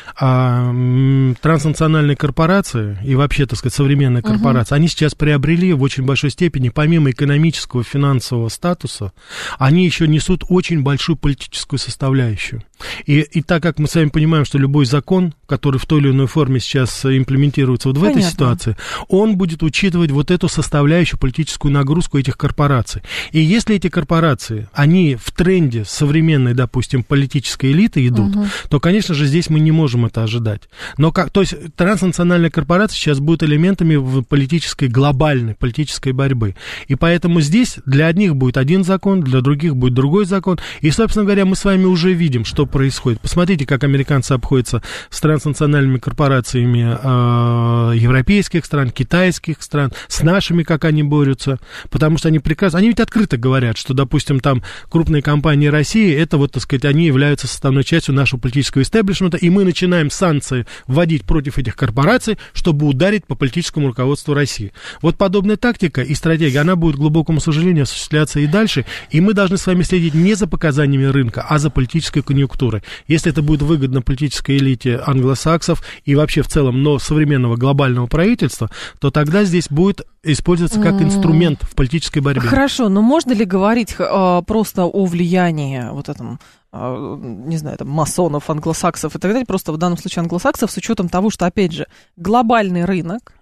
транснациональные корпорации и вообще, так сказать, современные корпорации, они сейчас приобрели в очень большой степени, помимо экономического, финансового статуса, они еще несут очень большую политическую составляющую. И так как мы с вами понимаем, что любой закон, который в той или иной форме сейчас имплементируется вот в этой ситуации, он будет учитывать вот эту составляющую политическую нагрузку этих корпораций. И если эти корпорации, они в тренде современной, допустим, политической элиты идут, то, конечно же, здесь мы не можем это ожидать. Но то есть транснациональные корпорации сейчас будут элементами в политической, глобальной политической борьбы. И поэтому здесь для одних будет один закон, для других будет другой закон. И, собственно говоря, мы с вами уже видим, что происходит. Посмотрите, как американцы обходятся с транснациональными корпорациями европейских стран, китайских стран, с нашими, как они борются, потому что они прекрасно, они ведь открыто говорят, что, допустим, там крупные компании России, это вот, так сказать, они являются составной частью нашего политического истеблишмента, и мы начинаем санкции вводить против этих корпораций, чтобы ударить по политическому руководству России. Вот подобная тактика и стратегия, она будет, к глубокому сожалению, осуществляться и дальше, и мы должны с вами следить не за показаниями рынка, а за политической конъюнктурой. Если это будет выгодно политической элите англосаксов и вообще в целом, но современного глобального правительства, то тогда здесь будет использоваться как инструмент в политической борьбе. Хорошо, но можно ли говорить просто о влиянии вот этом, не знаю, там, масонов, англосаксов и так далее, просто в данном случае англосаксов, с учетом того, что, опять же, глобальный рынок,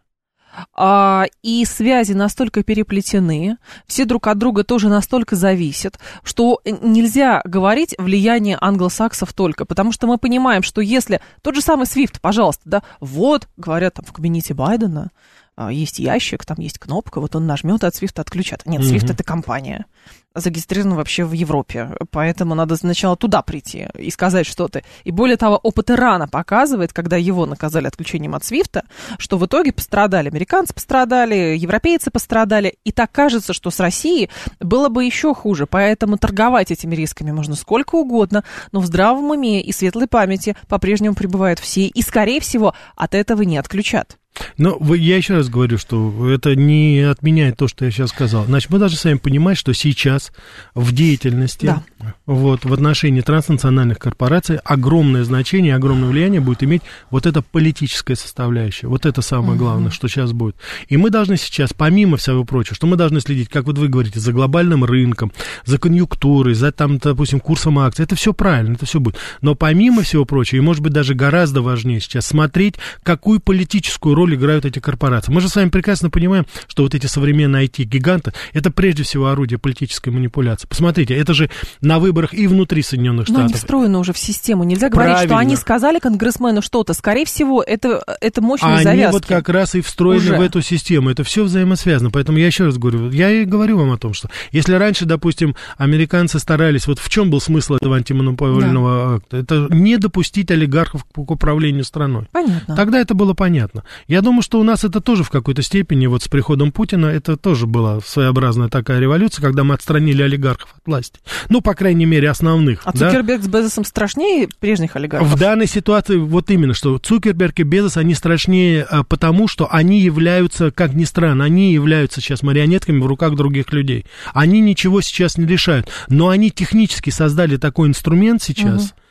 и связи настолько переплетены, все друг от друга тоже настолько зависят, что нельзя говорить влияние англосаксов только, потому что мы понимаем, что если тот же самый SWIFT, пожалуйста, да, вот, говорят там в кабинете Байдена, есть ящик, там есть кнопка, вот он нажмет, и от SWIFT отключат. Нет, SWIFT это компания, зарегистрирована вообще в Европе, поэтому надо сначала туда прийти и сказать что-то. И более того, опыт Ирана показывает, когда его наказали отключением от SWIFT, что в итоге пострадали американцы, пострадали, европейцы пострадали, и так кажется, что с Россией было бы еще хуже, поэтому торговать этими рисками можно сколько угодно, но в здравом уме и светлой памяти по-прежнему пребывают все, и, скорее всего, от этого не отключат. Но я еще раз говорю, что это не отменяет то, что я сейчас сказал. Значит, мы должны с вами понимать, что сейчас в деятельности, вот, в отношении транснациональных корпораций огромное значение, огромное влияние будет иметь вот эта политическая составляющая. Вот это самое главное, что сейчас будет. И мы должны сейчас, помимо всего прочего, что мы должны следить, как вот вы говорите, за глобальным рынком, за конъюнктурой, за, там, допустим, курсом акций. Это все правильно, это все будет. Но помимо всего прочего, и, может быть, даже гораздо важнее сейчас смотреть, какую политическую роль играют эти корпорации. Мы же с вами прекрасно понимаем, что вот эти современные IT-гиганты, это прежде всего орудие политической манипуляции. Посмотрите, это же на выборах и внутри Соединенных Штатов. Но они встроены уже в систему. Нельзя говорить, что они сказали конгрессмену что-то. Скорее всего, это мощные завязки. Они вот как раз и встроены уже в эту систему. Это все взаимосвязано. Поэтому я еще раз говорю, я и говорю вам о том, что если раньше, допустим, американцы старались, вот в чем был смысл этого антимонопольного акта? Это не допустить олигархов к управлению страной. Понятно. Тогда это было понятно. Я думаю, что у нас это тоже в какой-то степени, вот с приходом Путина, это тоже была своеобразная такая революция, когда мы отстранили олигархов от власти. Ну, по крайней мере, основных. А Цукерберг с Безосом страшнее прежних олигархов? В данной ситуации вот именно, что Цукерберг и Безос, они страшнее потому, что они являются, как ни странно, они являются сейчас марионетками в руках других людей. Они ничего сейчас не решают, но они технически создали такой инструмент сейчас,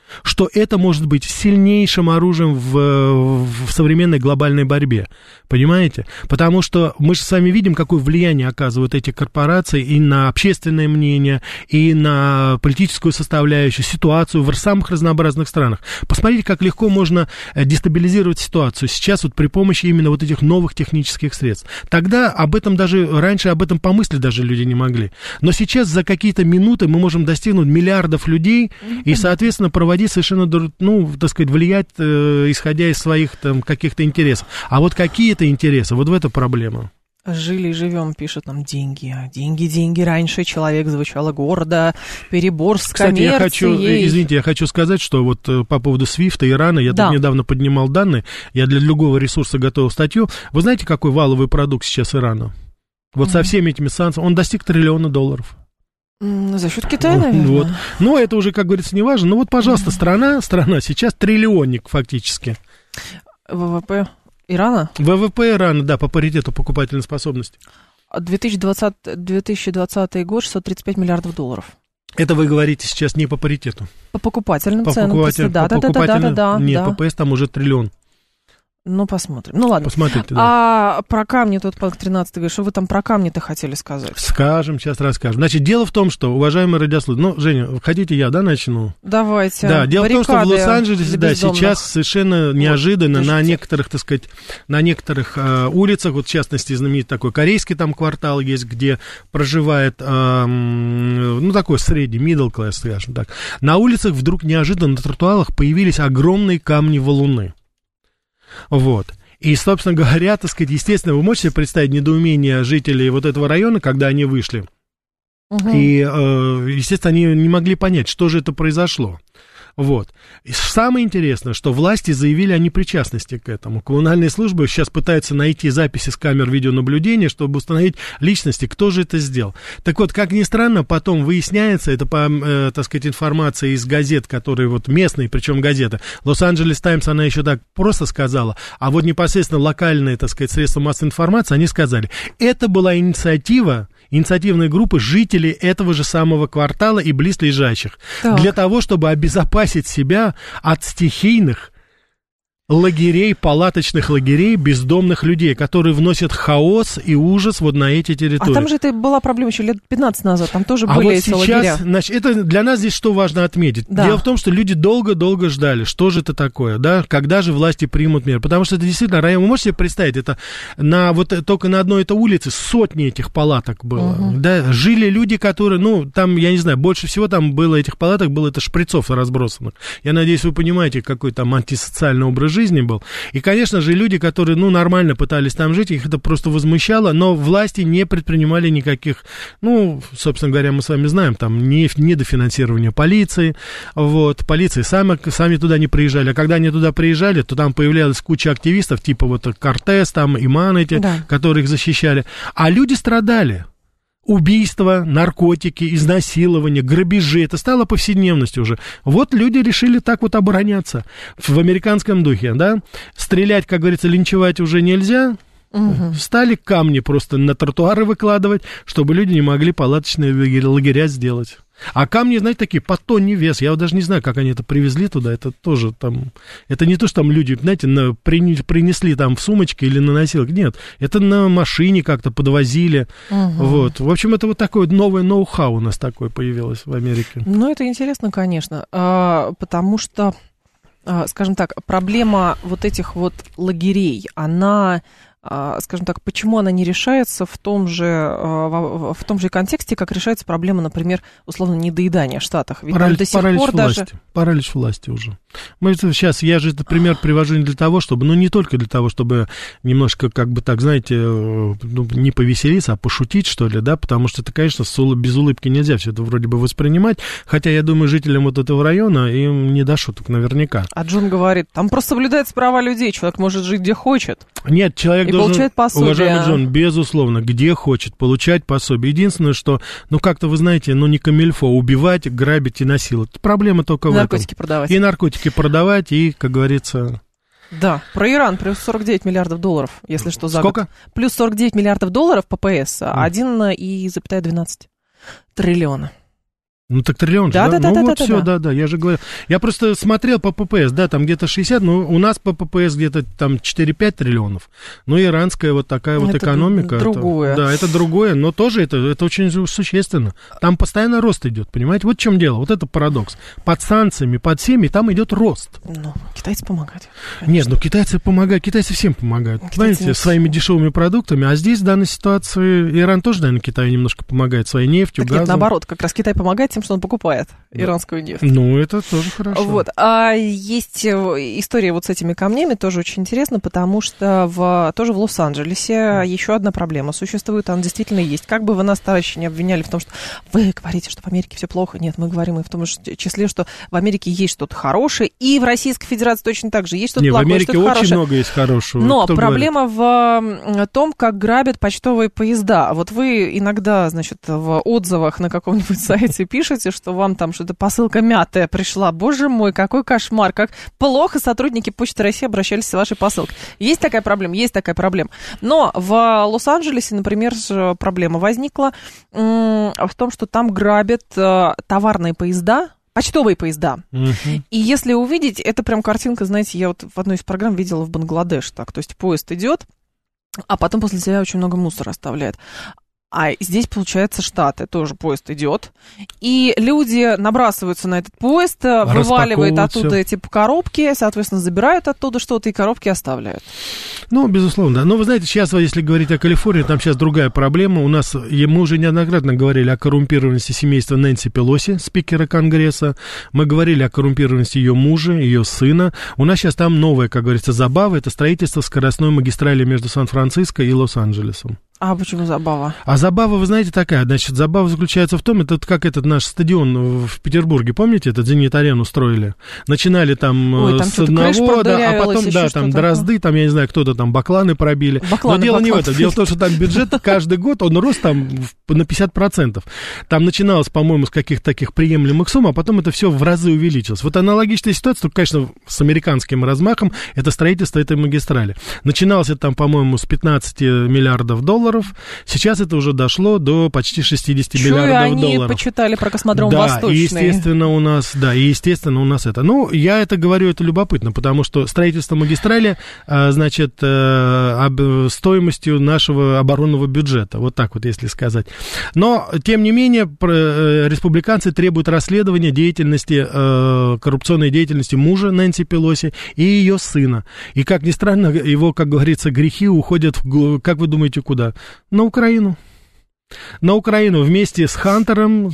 что это может быть сильнейшим оружием в современной глобальной борьбе. Понимаете? Потому что мы же сами видим, какое влияние оказывают эти корпорации и на общественное мнение, и на политическую составляющую, ситуацию в самых разнообразных странах. Посмотрите, как легко можно дестабилизировать ситуацию сейчас вот при помощи именно вот этих новых технических средств. Тогда раньше об этом помыслить даже люди не могли. Но сейчас за какие-то минуты мы можем достигнуть миллиардов людей и, соответственно, проводить совершенно, влиять, исходя из своих там каких-то интересов. А вот какие-то интересы, вот в этом проблема. Жили и живем, пишут нам деньги. Деньги. Раньше человек звучало гордо, перебор с коммерцией. Я хочу сказать, что вот по поводу Свифта, Ирана, я тут недавно поднимал данные, я для другого ресурса готовил статью. Вы знаете, какой валовый продукт сейчас Ирана? Вот со всеми этими санкциями он достиг $1 триллион. За счет Китая, наверное. Вот. Но это уже, как говорится, не важно. Ну вот, пожалуйста, страна сейчас триллионник фактически. ВВП Ирана? ВВП Ирана, да, по паритету покупательной способности. 2020 год, $635 миллиардов. Это вы говорите сейчас не по паритету. По покупательным ценам. Да. Нет, ППС там уже триллион. Ну, посмотрим. Ну, ладно. Посмотрите, да. А про камни, тут пункт 13 говорит, что вы там про камни-то хотели сказать? Скажем, сейчас расскажем. Значит, дело в том, что, уважаемые радиослушатели, Женя, хотите я, начну? Давайте. Да, дело в том, что в Лос-Анджелесе, сейчас совершенно неожиданно на некоторых, улицах, вот в частности, знаменитый такой корейский там квартал есть, где проживает, такой средний, middle class, скажем так. На улицах вдруг неожиданно на тротуарах появились огромные камни-валуны. Вот. И, собственно говоря, естественно, вы можете себе представить недоумение жителей вот этого района, когда они вышли. И, естественно, они не могли понять, что же это произошло. Вот. И самое интересное, что власти заявили о непричастности к этому. Коммунальные службы сейчас пытаются найти записи с камер видеонаблюдения, чтобы установить личности, кто же это сделал. Так вот, как ни странно, потом выясняется, это по, информация из газет, которые вот местные, причем газеты. Лос-Анджелес Таймс, она еще так просто сказала, а вот непосредственно локальные, средства массовой информации, они сказали, это была инициативной группы жителей этого же самого квартала и близлежащих. Для того, чтобы обезопасить себя от стихийных лагерей, палаточных лагерей бездомных людей, которые вносят хаос и ужас вот на эти территории. А там же это была проблема еще лет 15 назад, там тоже были эти лагеря. Значит, это для нас здесь что важно отметить? Да. Дело в том, что люди долго-долго ждали, что же это такое, да, когда же власти примут меры, потому что это действительно район, вы можете себе представить, это только на одной этой улице сотни этих палаток было, да, жили люди, которые, там, я не знаю, больше всего там было этих палаток, было это шприцов разбросанных. Я надеюсь, вы понимаете, какой там антисоциальный образ жизни был. И, конечно же, люди, которые, нормально пытались там жить, их это просто возмущало, но власти не предпринимали никаких, собственно говоря, мы с вами знаем, там, недофинансирование полиции, вот, полиции сами туда не приезжали, а когда они туда приезжали, то там появлялась куча активистов, типа вот Кортес, там, Иман эти, которые их защищали, а люди страдали. Убийства, наркотики, изнасилования, грабежи. Это стало повседневностью уже. Вот люди решили так вот обороняться в американском духе, да. Стрелять, как говорится, линчевать уже нельзя. Стали камни просто на тротуары выкладывать, чтобы люди не могли палаточные лагеря сделать. А камни, знаете, такие по тонне вес. Я вот даже не знаю, как они это привезли туда. Это тоже там... Это не то, что там люди, знаете, принесли там в сумочке или на носилках. Нет, это на машине как-то подвозили. Вот. В общем, это вот такое новое ноу-хау у нас такое появилось в Америке. Это интересно, конечно. Потому что, скажем так, проблема вот этих вот лагерей, она... скажем так, почему она не решается в том же контексте, как решается проблема, например, условно, недоедания в Штатах. Ведь до сих пор даже... Паралич власти уже. Я же этот пример привожу не для того, чтобы, не только для того, чтобы немножко, как бы так, знаете, не повеселиться, а пошутить, что ли, да, потому что это, конечно, без улыбки нельзя все это вроде бы воспринимать, хотя, я думаю, жителям вот этого района им не до шуток наверняка. А Джон говорит, там просто соблюдаются права людей, человек может жить где хочет. Нет, человек должен, получает пособие. Уважаемый Джон, безусловно, где хочет, получать пособие. Единственное, что, как-то, вы знаете, не камильфо, убивать, грабить и насиловать. Проблема только в этом. Наркотики продавать. И наркотики продавать, и, как говорится... Да, про Иран плюс $49 миллиардов, если что, за Сколько? год. Плюс $49 миллиардов по ПС, 1,12 триллиона. Ну, так триллион же, да? Да, я же говорю. Я просто смотрел по ППС, да, там где-то 60, но у нас по ППС где-то там 4-5 триллионов. Ну, иранская вот такая вот это экономика. другое. Это другое, но тоже это очень существенно. Там постоянно рост идет, понимаете? Вот в чем дело, вот это парадокс. Под санкциями, под всеми, там идет рост. Ну, китайцы помогают. Конечно. Нет, ну китайцы помогают, китайцы всем помогают, понимаете, своими дешевыми продуктами. А здесь в данной ситуации Иран тоже, наверное, Китаю немножко помогает своей нефтью, газом. Нет, наоборот, как раз Китай помогает тем, что он покупает иранскую нефть. Ну, это тоже хорошо. Вот. А есть история вот с этими камнями, тоже очень интересно, потому что тоже в Лос-Анджелесе еще одна проблема существует, она действительно есть. Как бы вы нас, товарищи, не обвиняли в том, что вы говорите, что в Америке все плохо. Нет, мы говорим и в том числе, что в Америке есть что-то хорошее, и в Российской Федерации точно так же есть что-то плохое, в Америке что-то очень хорошее. много есть хорошего. Но кто проблема в том, как грабят почтовые поезда. Вот вы иногда, значит, в отзывах на каком-нибудь сайте пишете, что вам там что-то посылка мятая пришла. Боже мой, какой кошмар, как плохо сотрудники Почты России обращались с вашей посылкой. Есть такая проблема? Есть такая проблема. Но в Лос-Анджелесе, например, проблема возникла в том, что там грабят товарные поезда, почтовые поезда. И если увидеть, это прям картинка, знаете, я вот в одной из программ видела в Бангладеш так. То есть поезд идет, а потом после себя очень много мусора оставляет. А здесь, получается, Штаты, тоже поезд идет, и люди набрасываются на этот поезд, вываливают оттуда эти коробки, соответственно, забирают оттуда что-то и коробки оставляют. Ну, безусловно, да. Но вы знаете, сейчас, если говорить о Калифорнии, там сейчас другая проблема. У нас, мы уже неоднократно говорили о коррумпированности семейства Нэнси Пелоси, спикера Конгресса. Мы говорили о коррумпированности ее мужа, ее сына. У нас сейчас там новая, как говорится, забава. Это строительство скоростной магистрали между Сан-Франциско и Лос-Анджелесом. А почему забава? А забава, вы знаете, такая. Значит, забава заключается в том, это как этот наш стадион в Петербурге, помните, этот Зенит-арену строили? Начинали там, там с одного, да, а потом, да, там дрозды, там, я не знаю, кто-то там бакланы пробили. Но дело не в этом. Дело в том, что там бюджет каждый год, он рос там на 50%. Там начиналось, по-моему, с каких-то таких приемлемых сумм, а потом это все в разы увеличилось. Вот аналогичная ситуация, только, конечно, с американским размахом, это строительство этой магистрали. Начиналось это там, по-моему, с 15 миллиардов долларов. Сейчас это уже дошло до почти 60 миллиардов долларов. Они почитали про космодром да, Восточный. И естественно, у нас это. Ну, я это говорю, это любопытно, потому что строительство магистрали, значит, стоимостью нашего оборонного бюджета. Вот так вот, если сказать. Но, тем не менее, республиканцы требуют расследования деятельности, коррупционной деятельности мужа Нэнси Пелоси и ее сына. И, как ни странно, его, как говорится, грехи уходят, как вы думаете, куда? На Украину. На Украину вместе с Хантером.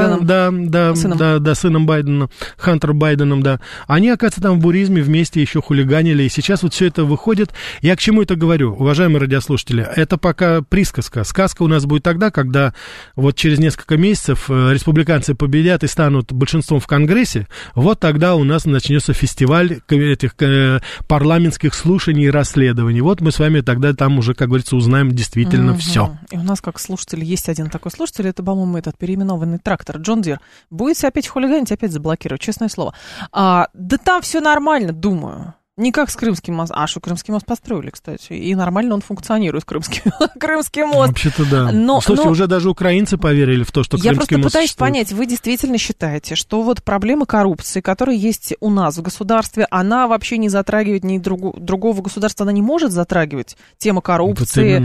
Сыном Байдена, Хантер Байденом, да. Они, оказывается, там в буризме вместе еще хулиганили, и сейчас вот все это выходит. Я к чему это говорю, уважаемые радиослушатели? Это пока присказка. Сказка у нас будет тогда, когда вот через несколько месяцев республиканцы победят и станут большинством в Конгрессе, вот тогда у нас начнется фестиваль этих парламентских слушаний и расследований. Вот мы с вами тогда там уже, как говорится, узнаем действительно все. И у нас, как слушатель, есть один такой слушатель, это, по-моему, этот переименованный трактор Джон Дир. Будете опять хулиганить, опять заблокировать, честное слово. Да там все нормально, думаю. Не как с Крымским мостом. А что, Крымский мост построили, кстати. И нормально он функционирует, Крымский мост. Вообще-то да. Слушайте, уже даже украинцы поверили в то, что Крымский мост Я просто пытаюсь существует. понять, вы действительно считаете, что вот проблема коррупции, которая есть у нас в государстве, она вообще не затрагивает ни другого государства, она не может затрагивать тема коррупции,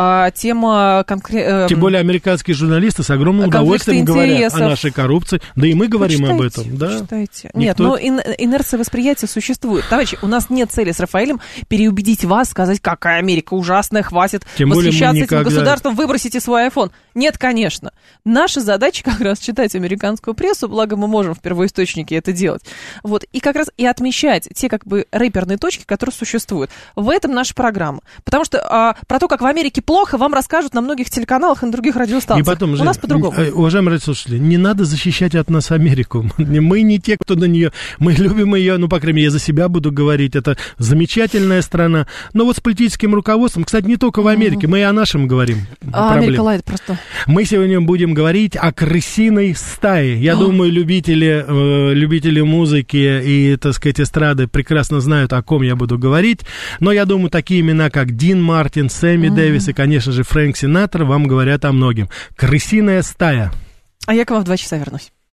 тема конкретно... Тем более американские журналисты с огромным удовольствием говорят о нашей коррупции. Да и мы говорим об этом. Да? Читайте. Нет, но инерция восприятия существует. Товарищи, у нас нет цели с Рафаэлем переубедить вас, сказать, какая Америка ужасная, хватит восхищаться этим государством, выбросите свой iPhone. Нет, конечно. Наша задача как раз читать американскую прессу, благо мы можем в первоисточнике это делать. Вот. И как раз и отмечать те как бы рэперные точки, которые существуют. В этом наша программа. Потому что про то, как в Америке плохо, вам расскажут на многих телеканалах и на других радиостанциях. И потом, у нас по-другому. Уважаемые радиослушатели, не надо защищать от нас Америку. Мы не те, кто на нее. Мы любим ее, ну, по крайней мере, я за себя буду говорить. Это замечательная страна. Но вот с политическим руководством, кстати, не только в Америке, мы и о нашем говорим. Америка лает просто. Мы сегодня будем говорить о крысиной стае. Я думаю, любители музыки и, так сказать, эстрады прекрасно знают, о ком я буду говорить. Но я думаю, такие имена, как Дин Мартин, Сэмми Дэвис и, конечно же, Фрэнк Синатра вам говорят о многим. Крысиная стая. А я к вам в 2 часа вернусь.